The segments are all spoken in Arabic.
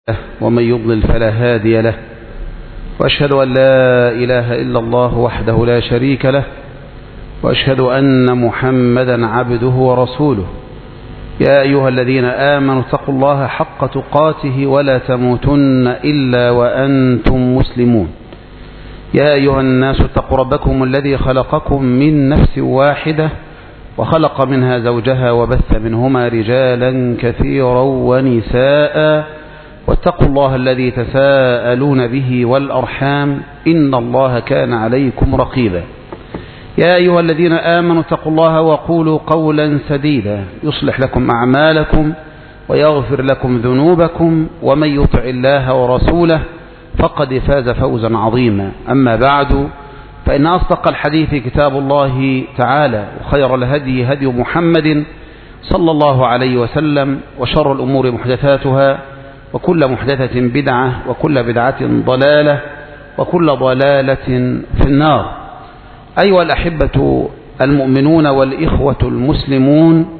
ومن يضلل فلا هادي له، وأشهد أن لا إله إلا الله وحده لا شريك له، وأشهد أن محمدا عبده ورسوله. يا أيها الذين آمنوا اتقوا الله حق تقاته ولا تموتن إلا وأنتم مسلمون. يا أيها الناس اتقوا ربكم الذي خلقكم من نفس واحدة وخلق منها زوجها وبث منهما رجالا كثيرا ونساء، واتقوا الله الذي تساءلون به والأرحام إن الله كان عليكم رقيبا. يا أيها الذين آمنوا اتقوا الله وقولوا قولا سديدا يصلح لكم أعمالكم ويغفر لكم ذنوبكم، ومن يطع الله ورسوله فقد فاز فوزا عظيما. أما بعد، فإن أصدق الحديث كتاب الله تعالى، وخير الهدي هدي محمد صلى الله عليه وسلم، وشر الأمور محدثاتها، وكل محدثة بدعة، وكل بدعة ضلالة، وكل ضلالة في النار. أيها الأحبة المؤمنون والإخوة المسلمون،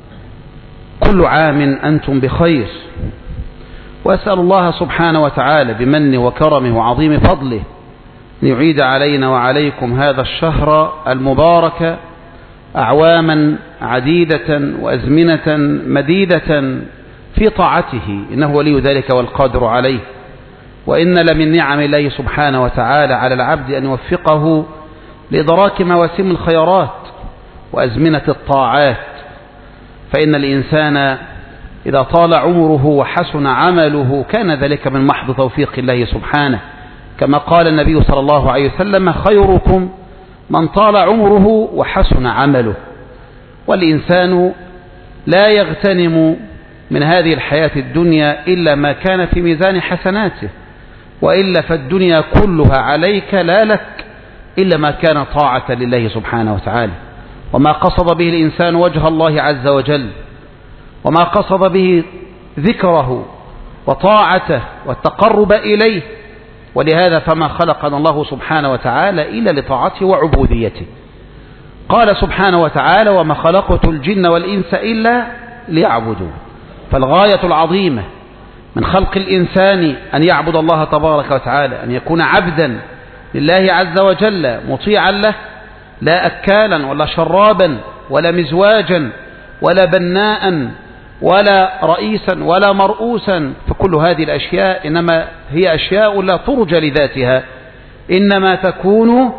كل عام أنتم بخير، وأسأل الله سبحانه وتعالى بمنه وكرمه وعظيم فضله أن يعيد علينا وعليكم هذا الشهر المبارك أعواما عديدة وأزمنة مديدة في طاعته، إنه ولي ذلك والقادر عليه. وإن لمن نعم الله سبحانه وتعالى على العبد أن يوفقه لإدراك مواسم الخيرات وأزمنة الطاعات، فإن الإنسان إذا طال عمره وحسن عمله كان ذلك من محض توفيق الله سبحانه، كما قال النبي صلى الله عليه وسلم: خيركم من طال عمره وحسن عمله. والإنسان لا يغتنم من هذه الحياة الدنيا إلا ما كان في ميزان حسناته، وإلا فالدنيا كلها عليك لا لك إلا ما كان طاعة لله سبحانه وتعالى، وما قصد به الإنسان وجه الله عز وجل، وما قصد به ذكره وطاعته والتقرب إليه. ولهذا فما خلقنا الله سبحانه وتعالى إلا لطاعته وعبوديته. قال سبحانه وتعالى: وما خلقت الجن والإنس إلا ليعبدون. فالغاية العظيمة من خلق الإنسان أن يعبد الله تبارك وتعالى، أن يكون عبدا لله عز وجل مطيعا له، لا أكالا ولا شرابا ولا مزواجا ولا بناء ولا رئيسا ولا مرؤوسا. فكل هذه الأشياء إنما هي أشياء لا ترجى لذاتها، إنما تكون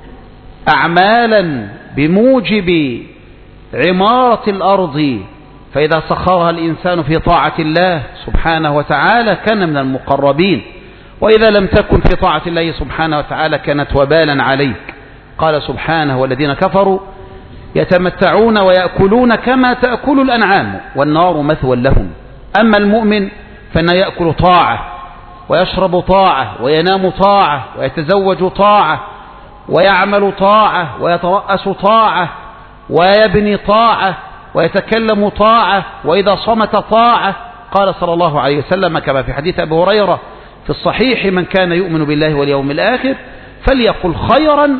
أعمالا بموجب عمارة الأرض، فإذا سخرها الإنسان في طاعة الله سبحانه وتعالى كان من المقربين، وإذا لم تكن في طاعة الله سبحانه وتعالى كانت وبالا عليك. قال سبحانه: والذين كفروا يتمتعون ويأكلون كما تأكل الأنعام والنار مثوى لهم. أما المؤمن فإنه يأكل طاعة ويشرب طاعة وينام طاعة ويتزوج طاعة ويعمل طاعة ويترأس طاعة ويبني طاعة ويتكلم طاعة، وإذا صمت طاعة. قال صلى الله عليه وسلم كما في حديث أبي هريرة في الصحيح: من كان يؤمن بالله واليوم الآخر فليقل خيرا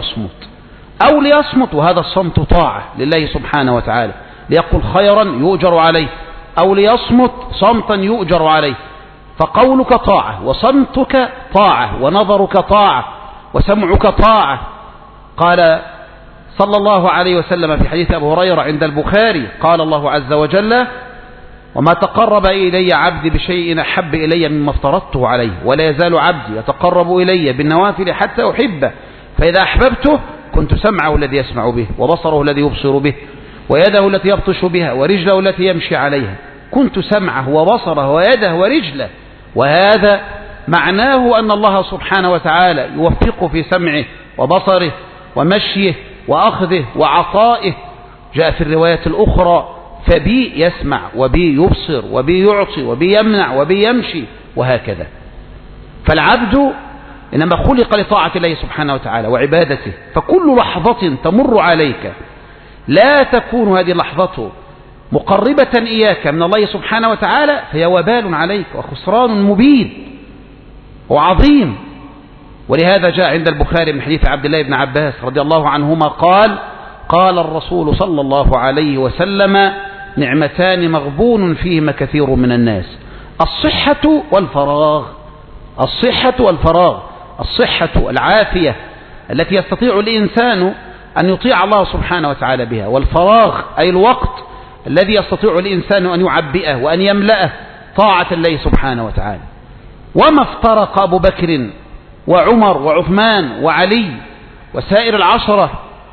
أو ليصمت، وهذا الصمت طاعة لله سبحانه وتعالى. ليقل خيرا يؤجر عليه، أو ليصمت صمتا يؤجر عليه. فقولك طاعة، وصمتك طاعة، ونظرك طاعة، وسمعك طاعة. قال صلى الله عليه وسلم في حديث أبي هريرة عند البخاري: قال الله عز وجل: وما تقرب إلي عبدي بشيء أحب إلي مما افترضته عليه، ولا يزال عبدي يتقرب إلي بالنوافل حتى أحبه، فإذا أحببته كنت سمعه الذي يسمع به، وبصره الذي يبصر به، ويده التي يبطش بها، ورجله التي يمشي عليها. كنت سمعه وبصره ويده ورجله. وهذا معناه أن الله سبحانه وتعالى يوفقه في سمعه وبصره ومشيه وأخذه وعطائه. جاء في الروايات الأخرى: فبي يسمع وبي يبصر وبي يعطي وبي يمنع وبي يمشي، وهكذا. فالعبد إنما خلق لطاعة الله سبحانه وتعالى وعبادته، فكل لحظة تمر عليك لا تكون هذه اللحظة مقربة إياك من الله سبحانه وتعالى فهي وبال عليك وخسران مبين وعظيم. ولهذا جاء عند البخاري من حديث عبد الله بن عباس رضي الله عنهما قال: قال الرسول صلى الله عليه وسلم: نعمتان مغبون فيهما كثير من الناس، الصحة والفراغ. الصحة والفراغ، الصحة العافية التي يستطيع الإنسان أن يطيع الله سبحانه وتعالى بها، والفراغ أي الوقت الذي يستطيع الإنسان أن يعبئه وأن يملأه طاعة الله سبحانه وتعالى. وما افترق أبو بكر وعمر وعثمان وعلي وسائر العشرة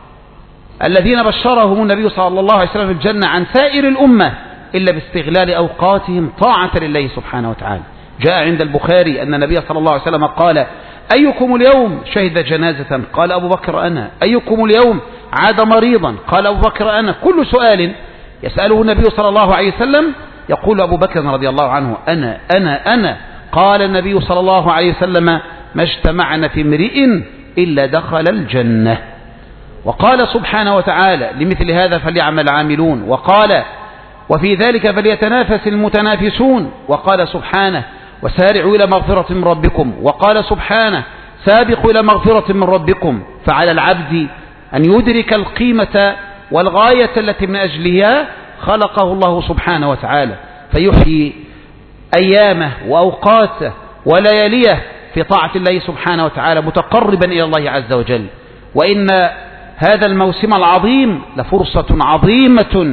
الذين بشرهم النبي صلى الله عليه وسلم بالجنة عن سائر الأمة إلا باستغلال أوقاتهم طاعة لله سبحانه وتعالى. جاء عند البخاري أن النبي صلى الله عليه وسلم قال: أيكم اليوم شهد جنازة؟ قال أبو بكر أنا. أيكم اليوم عاد مريضا؟ قال أبو بكر أنا. كل سؤال يسأله النبي صلى الله عليه وسلم يقول أبو بكر رضي الله عنه: أنا أنا أنا. قال النبي صلى الله عليه وسلم: ما اجتمعنا في امرئ إلا دخل الجنة. وقال سبحانه وتعالى: لمثل هذا فليعمل العاملون. وقال: وفي ذلك فليتنافس المتنافسون. وقال سبحانه: وسارعوا إلى مغفرة من ربكم. وقال سبحانه: سابقوا إلى مغفرة من ربكم. فعلى العبد أن يدرك القيمة والغاية التي من أجلها خلقه الله سبحانه وتعالى، فيحيي أيامه وأوقاته ولياليه في طاعة الله سبحانه وتعالى متقربا إلى الله عز وجل. وإن هذا الموسم العظيم لفرصة عظيمة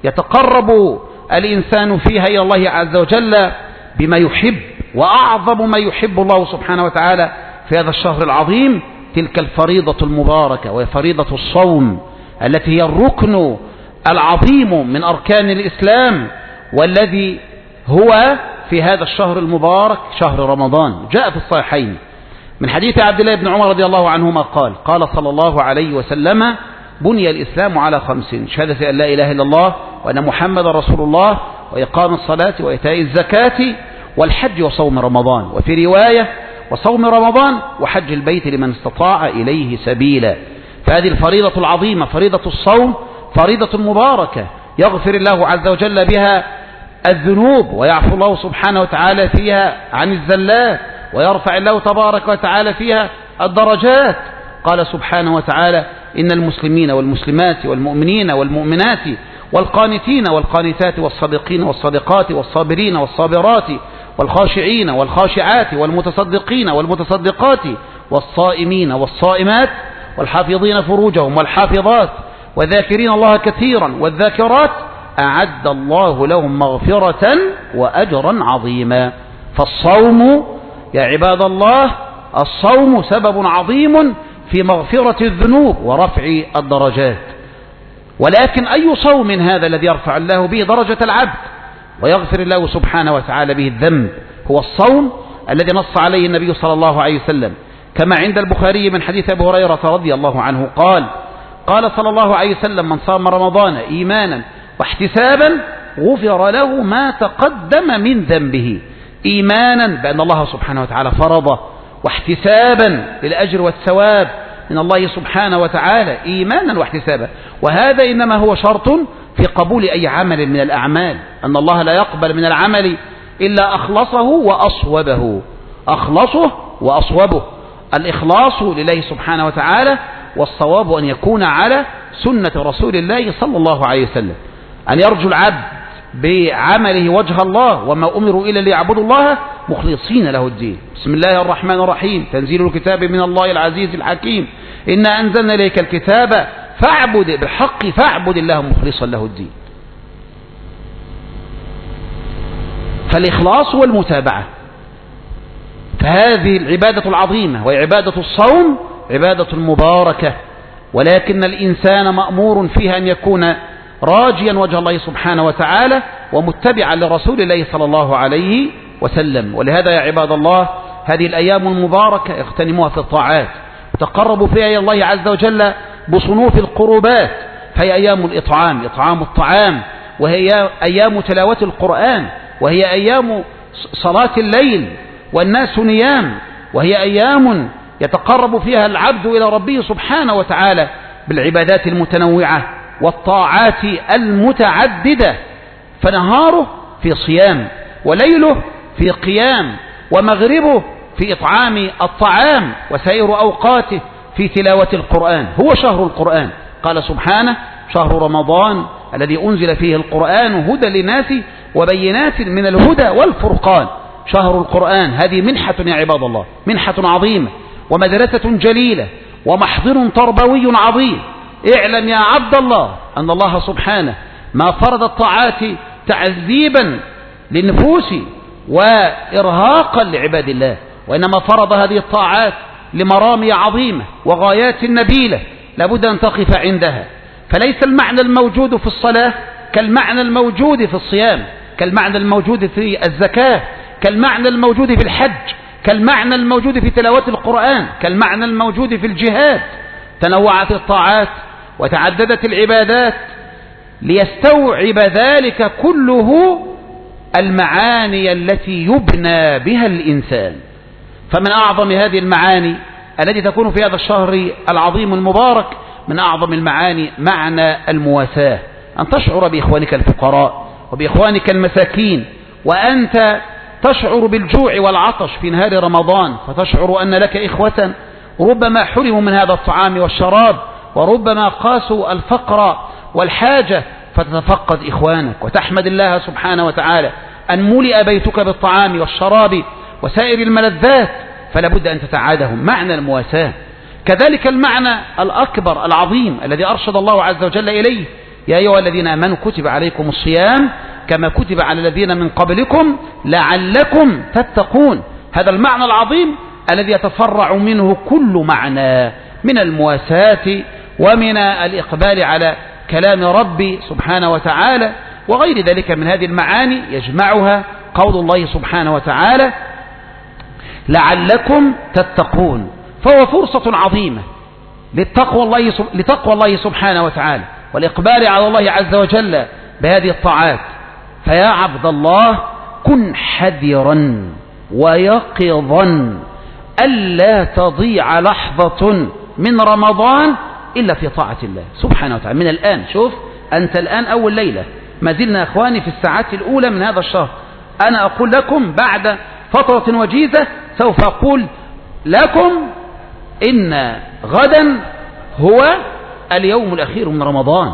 يتقرب الإنسان فيها إلى الله عز وجل بما يحب، وأعظم ما يحب الله سبحانه وتعالى في هذا الشهر العظيم تلك الفريضة المباركة، وهي فريضة الصوم التي هي الركن العظيم من أركان الإسلام، والذي هو في هذا الشهر المبارك شهر رمضان. جاء في الصحيحين من حديث عبد الله بن عمر رضي الله عنهما قال صلى الله عليه وسلم: بني الإسلام على 5: شهادة أن لا إله إلا الله وأن محمد رسول الله، وإقام الصلاة وإيتاء الزكاة، والحج وصوم رمضان. وفي رواية: وصوم رمضان وحج البيت لمن استطاع إليه سبيلا. فهذه الفريضة العظيمة فريضة الصوم فريضة مباركة يغفر الله عز وجل بها الذنوب، ويعفو الله سبحانه وتعالى فيها عن الزلات، ويرفع الله تبارك وتعالى فيها الدرجات. قال سبحانه وتعالى: إن المسلمين والمسلمات والمؤمنين والمؤمنات والقانتين والقانتات والصادقين والصادقات والصابرين والصابرات والخاشعين والخاشعات والمتصدقين والمتصدقات والصائمين والصائمات والحافظين فروجهم والحافظات والذاكرين الله كثيرا والذاكرات أعد الله لهم مغفرة وأجرا عظيما. فالصوم يا عباد الله، الصوم سبب عظيم في مغفرة الذنوب ورفع الدرجات. ولكن أي صوم هذا الذي يرفع الله به درجة العبد ويغفر الله سبحانه وتعالى به الذنب؟ هو الصوم الذي نص عليه النبي صلى الله عليه وسلم كما عند البخاري من حديث أبي هريرة رضي الله عنه قال صلى الله عليه وسلم: من صام رمضان إيمانا واحتسابا غفر له ما تقدم من ذنبه. إيمانا بأن الله سبحانه وتعالى فرضه، واحتسابا للأجر والثواب من الله سبحانه وتعالى، إيمانا واحتسابا. وهذا إنما هو شرط في قبول أي عمل من الأعمال، أن الله لا يقبل من العمل إلا أخلصه وأصوبه. أخلصه وأصوبه، الإخلاص لله سبحانه وتعالى، والصواب أن يكون على سنة رسول الله صلى الله عليه وسلم، أن يرجو العبد بعمله وجه الله، وما أمروا إلا ليعبدوا الله مخلصين له الدين. بسم الله الرحمن الرحيم، تنزيل الكتاب من الله العزيز الحكيم، إنا أنزلنا إليك الكتاب فاعبد بالحق فاعبد الله مخلصا له الدين. فالإخلاص والمتابعة، فهذه العبادة العظيمة وهي عبادة الصوم عبادة مباركة، ولكن الإنسان مأمور فيها أن يكون راجيا وجه الله سبحانه وتعالى ومتبعا لرسول الله صلى الله عليه وسلم. ولهذا يا عباد الله هذه الأيام المباركة اغتنموها في الطاعات، تقربوا فيها إلى الله عز وجل بصنوف القربات. فهي أيام الإطعام، إطعام الطعام، وهي أيام تلاوة القرآن، وهي أيام صلاة الليل والناس نيام، وهي أيام يتقرب فيها العبد إلى ربه سبحانه وتعالى بالعبادات المتنوعة والطاعات المتعددة. فنهاره في صيام، وليله في قيام، ومغربه في إطعام الطعام، وسائر أوقاته في تلاوة القرآن. هو شهر القرآن، قال سبحانه: شهر رمضان الذي أنزل فيه القرآن هدى للناس وبينات من الهدى والفرقان. شهر القرآن هذه منحة يا عباد الله، منحة عظيمة ومدرسة جليلة ومحضر تربوي عظيم. اعلم يا عبد الله أن الله سبحانه ما فرض الطاعات تعذيبا للنفوس وإرهاقا لعباد الله، وإنما فرض هذه الطاعات لمرامي عظيمة وغايات نبيلة لابد أن تقف عندها. فليس المعنى الموجود في الصلاة كالمعنى الموجود في الصيام، كالمعنى الموجود في الزكاة، كالمعنى الموجود في الحج، كالمعنى الموجود في تلاوة القرآن، كالمعنى الموجود في الجهاد. تنوعت الطاعات وتعددت العبادات ليستوعب ذلك كله المعاني التي يبنى بها الإنسان. فمن أعظم هذه المعاني التي تكون في هذا الشهر العظيم المبارك، من أعظم المعاني معنى المواساة، أن تشعر بإخوانك الفقراء وبإخوانك المساكين، وأنت تشعر بالجوع والعطش في نهار رمضان، فتشعر أن لك إخوة ربما حرموا من هذا الطعام والشراب، وربما قاسوا الفقر والحاجة، فتتفقد إخوانك وتحمد الله سبحانه وتعالى أن ملئ بيتك بالطعام والشراب وسائر الملذات، فلا بد أن تتعادهم. معنى المواساة كذلك المعنى الأكبر العظيم الذي أرشد الله عز وجل إليه: يا أيها الذين آمنوا كتب عليكم الصيام كما كتب على الذين من قبلكم لعلكم تتقون. هذا المعنى العظيم الذي يتفرع منه كل معنى من المواساة ومن الإقبال على كلام ربي سبحانه وتعالى وغير ذلك من هذه المعاني، يجمعها قول الله سبحانه وتعالى: لعلكم تتقون. فهو فرصة عظيمة لتقوى الله سبحانه وتعالى والإقبال على الله عز وجل بهذه الطاعات. فيا عبد الله كن حذرا ويقظا ألا تضيع لحظة من رمضان إلا في طاعة الله سبحانه وتعالى. من الآن، شوف أنت الآن أول ليلة، ما زلنا أخواني في الساعات الأولى من هذا الشهر. أنا أقول لكم بعد فترة وجيزة سوف أقول لكم إن غدا هو اليوم الأخير من رمضان.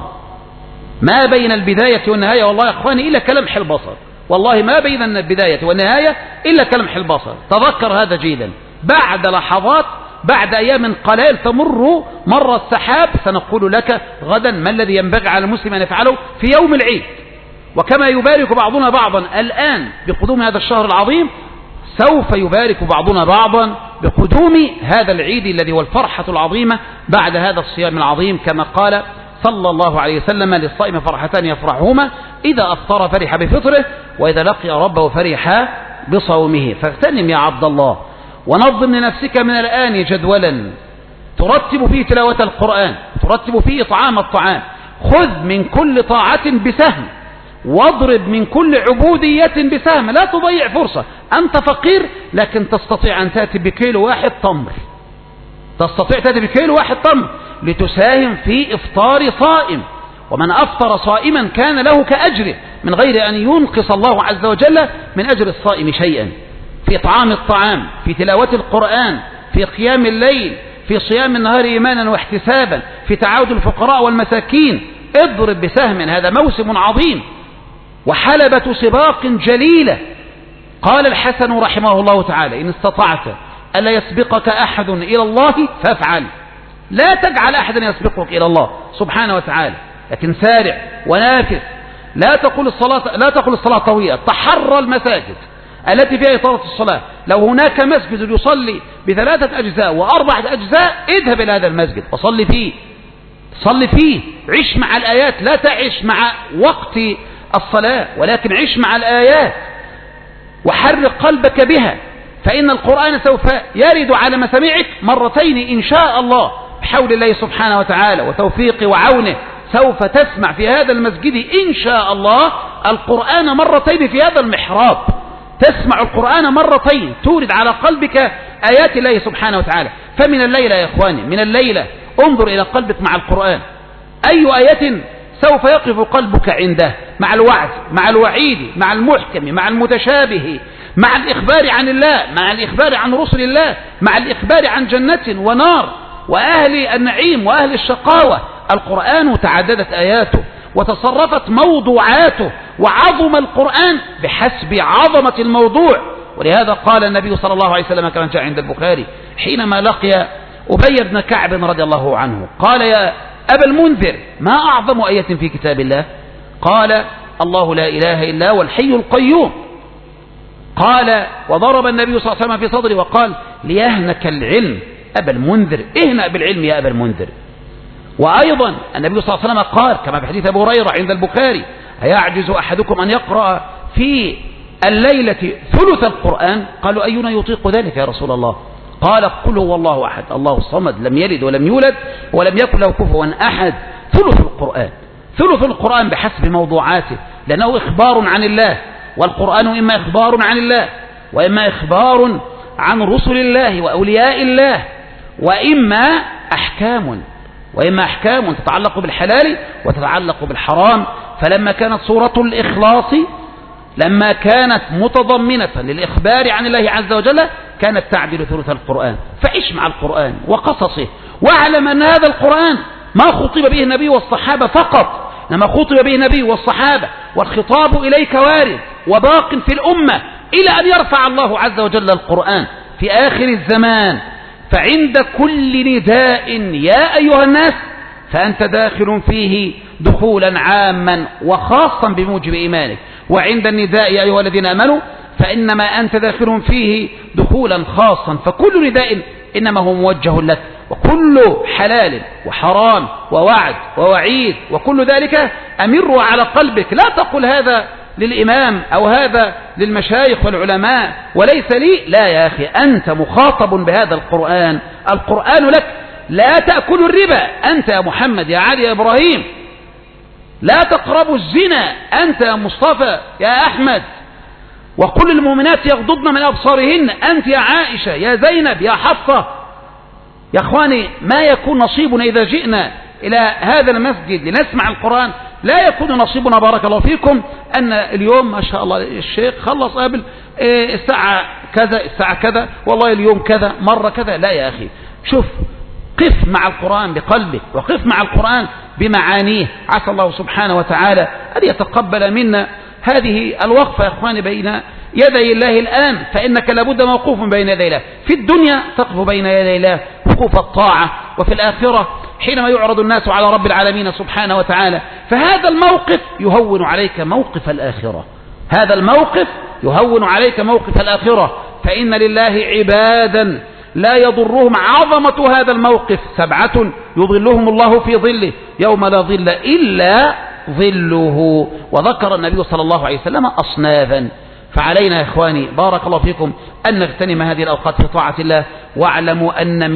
ما بين البداية والنهاية والله يا أخواني إلا كلمح البصر، والله ما بين البداية والنهاية إلا كلمح البصر. تذكر هذا جيدا. بعد لحظات، بعد أيام قليل تمر مر السحاب، سنقول لك غدا ما الذي ينبغي على المسلم أن يفعله في يوم العيد. وكما يبارك بعضنا بعضا الآن بقدوم هذا الشهر العظيم، سوف يبارك بعضنا بعضا بقدوم هذا العيد الذي هو الفرحة العظيمة بعد هذا الصيام العظيم، كما قال صلى الله عليه وسلم: للصائم فرحتان يفرحهما، إذا أفطر فرح بفطره، وإذا لقي ربه فرح بصومه. فاغتنم يا عبد الله، ونظم لنفسك من الآن جدولا ترتب فيه تلاوة القرآن، ترتب فيه طعام الطعام. خذ من كل طاعة بسهم، واضرب من كل عبودية بسهم. لا تضيع فرصة. أنت فقير لكن تستطيع أن تأتي بكيلو واحد تمر، تستطيع تأتي بكيلو واحد تمر لتساهم في إفطار صائم. ومن أفطر صائما كان له كأجره من غير أن ينقص الله عز وجل من أجر الصائم شيئا، في طعام الطعام، في تلاوة القرآن، في قيام الليل، في صيام النهار إيمانا واحتسابا، في تعاود الفقراء والمساكين. اضرب بسهم، هذا موسم عظيم وحلبة سباق جليلة. قال الحسن رحمه الله تعالى: إن استطعت ألا يسبقك أحد إلى الله فافعل. لا تجعل أحدا يسبقك إلى الله سبحانه وتعالى، لكن سارع ونافس. لا تقل الصلاة طويلة. تحرى المساجد التي فيها إطالة الصلاة. لو هناك مسجد يصلي ب3 أجزاء و4 أجزاء، اذهب إلى هذا المسجد وصلي فيه. صلي فيه، عش مع الآيات. لا تعش مع وقت الصلاة، ولكن عش مع الآيات وحرك قلبك بها، فإن القرآن سوف يرد على مسامعك مرتين إن شاء الله بحول الله سبحانه وتعالى وتوفيقه وعونه. سوف تسمع في هذا المسجد إن شاء الله القرآن مرتين في هذا المحراب. تسمع القرآن مرتين، تورد على قلبك آيات الله سبحانه وتعالى. فمن الليلة يا إخواني، من الليلة انظر إلى قلبك مع القرآن. أي آية سوف يقف قلبك عنده، مع الوعد، مع الوعيد، مع المحكم، مع المتشابه، مع الإخبار عن الله، مع الإخبار عن رسل الله، مع الإخبار عن جنة ونار وأهل النعيم وأهل الشقاوة. القرآن تعددت آياته وتصرفت موضوعاته، وعظم القرآن بحسب عظمة الموضوع. ولهذا قال النبي صلى الله عليه وسلم كما جاء عند البخاري حينما لقي أبي بن كعب رضي الله عنه قال: يا أبا المنذر، ما أعظم آية في كتاب الله؟ قال: الله لا إله إلا هو الحي القيوم. قال: وضرب النبي صلى الله عليه وسلم في صدره وقال: ليهنك العلم أبا المنذر، اهنأ بالعلم يا أبا المنذر. وأيضا النبي صلى الله عليه وسلم قال كما في حديث أبو هريرة عند البخاري: أيعجز أحدكم أن يقرأ في الليلة ثلث القرآن؟ قالوا: أينا يطيق ذلك يا رسول الله؟ قال: قل هو الله أحد الله الصمد لم يلد ولم يولد ولم يكن له كفوا أحد. ثلث القرآن، ثلث القرآن بحسب موضوعاته، لأنه إخبار عن الله، والقرآن إما إخبار عن الله، وإما إخبار عن رسل الله وأولياء الله، وإما أحكام تتعلق بالحلال وتتعلق بالحرام. فلما كانت سورة الإخلاص لما كانت متضمنة للإخبار عن الله عز وجل كانت تعدل ثلث القرآن. فعش مع القرآن وقصصه، واعلم أن هذا القرآن ما خطب به النبي والصحابة فقط، إنما خطب به النبي والصحابة، والخطاب إليك وارد وباق في الأمة إلى أن يرفع الله عز وجل القرآن في آخر الزمان. فعند كل نداء يا أيها الناس فأنت داخل فيه دخولا عاما وخاصا بموجب إيمانك، وعند النداء يا أيها الذين آمنوا فإنما أنت داخل فيه دخولا خاصا. فكل نداء إنما هو موجه لك، وكل حلال وحرام ووعد ووعيد وكل ذلك أمره على قلبك. لا تقل هذا للإمام أو هذا للمشايخ والعلماء وليس لي، لا يا أخي، أنت مخاطب بهذا القرآن، القرآن لك. لا تأكلوا الربا أنت يا محمد يا علي يا إبراهيم، لا تقربوا الزنا أنت يا مصطفى يا أحمد، وقل للمؤمنات يغضضن من أبصارهن أنت يا عائشة يا زينب يا حفصة. يا أخواني، ما يكون نصيبنا إذا جئنا إلى هذا المسجد لنسمع القرآن، لا يكون نصيبنا بارك الله فيكم أن اليوم ما شاء الله الشيخ خلص قبل الساعة كذا الساعة كذا، والله اليوم كذا مرة كذا. لا يا أخي، شوف، قف مع القرآن بقلبك، وقف مع القرآن بمعانيه. عسى الله سبحانه وتعالى أن يتقبل منا هذه الوقفة يا أخواني بين يدي الله الآن، فإنك لابد موقوف بين يدي الله. في الدنيا تقف بين يدي الله وقوف الطاعة، وفي الآخرة حينما يعرض الناس على رب العالمين سبحانه وتعالى، فهذا الموقف يهون عليك موقف الآخرة، هذا الموقف يهون عليك موقف الآخرة. فإن لله عبادا لا يضرهم عظمة هذا الموقف، 7 يظلهم الله في ظله يوم لا ظل إلا ظله. وذكر النبي صلى الله عليه وسلم أصنافا. فعلينا يا إخواني بارك الله فيكم أن نغتنم هذه الأوقات في طاعة الله، واعلموا أن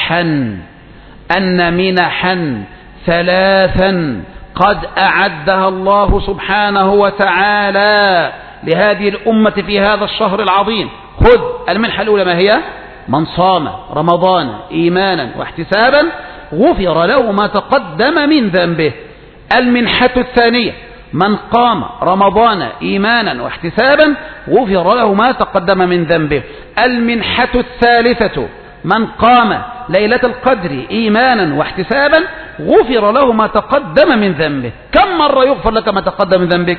منحا 3 قد أعدها الله سبحانه وتعالى لهذه الأمة في هذا الشهر العظيم. خذ المنحة الأولى، ما هي؟ من صام رمضان إيمانا واحتسابا غفر له ما تقدم من ذنبه. المنحة الثانية، من قام رمضان إيمانا واحتسابا غفر له ما تقدم من ذنبه. المنحة الثالثة، من قام ليلة القدر إيمانا واحتسابا غفر له ما تقدم من ذنبه. كم مرة يغفر لك ما تقدم من ذنبك؟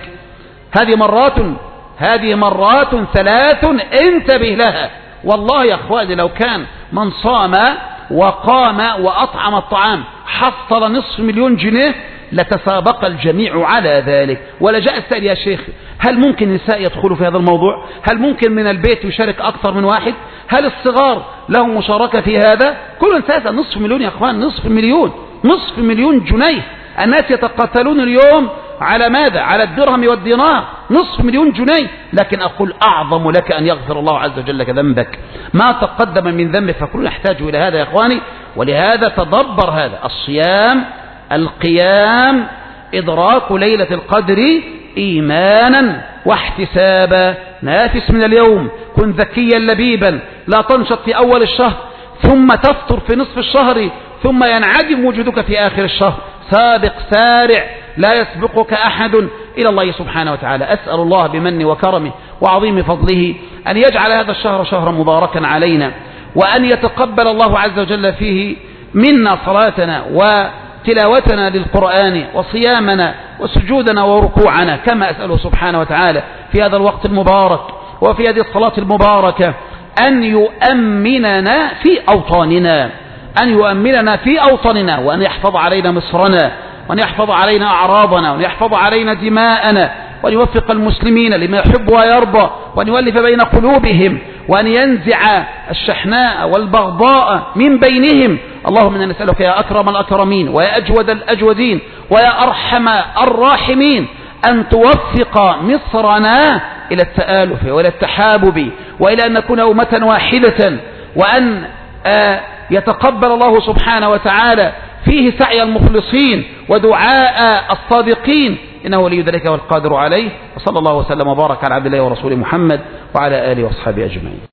هذه مرات 3 انتبه لها. والله يا أخواني لو كان من صام وقام وأطعم الطعام حصل 500,000 جنيه لتسابق الجميع على ذلك. ولا جاء السائل: يا شيخ، هل ممكن النساء يدخلوا في هذا الموضوع؟ هل ممكن من البيت يشارك أكثر من واحد؟ هل الصغار لهم مشاركة في هذا؟ كل الناس 500,000 يا أخوان، 500,000 جنيه. الناس يتقاتلون اليوم على ماذا؟ على الدرهم والدينار، 500,000 جنيه. لكن أقول أعظم لك أن يغفر الله عز وجل لك ذنبك ما تقدم من ذنبك. فكل نحتاج إلى هذا يا أخواني. ولهذا تدبر هذا الصيام، القيام، إدراك ليلة القدر إيمانا واحتسابا. نافس من اليوم، كن ذكيا لبيبا، لا تنشط في أول الشهر ثم تفطر في نصف الشهر ثم ينعدم وجودك في آخر الشهر. سابق سارع، لا يسبقك أحد إلى الله سبحانه وتعالى. أسأل الله بمنه وكرمه وعظيم فضله أن يجعل هذا الشهر شهرا مباركا علينا، وأن يتقبل الله عز وجل فيه منا صلاتنا تلاوتنا للقرآن وصيامنا وسجودنا وركوعنا، كما أسأله سبحانه وتعالى في هذا الوقت المبارك وفي هذه الصلاة المباركة أن يؤمننا في أوطاننا، أن يؤمننا في أوطاننا، وأن يحفظ علينا مصرنا، وأن يحفظ علينا أعراضنا، وأن يحفظ علينا دماءنا، وأن يوفق المسلمين لما يحب ويرضى، وأن يؤلف بين قلوبهم، وأن ينزع الشحناء والبغضاء من بينهم. اللهم إنا نسألك يا أكرم الأكرمين ويا أجود الأجودين ويا أرحم الراحمين أن توفق مصرنا إلى التآلف وإلى التحابب وإلى أن نكون أمة واحدة، وأن يتقبل الله سبحانه وتعالى فيه سعي المخلصين ودعاء الصادقين، إنه ولي ذلك والقادر عليه. وصلى الله وسلم وبارك على عبد الله ورسوله محمد وعلى آله وأصحابه أجمعين.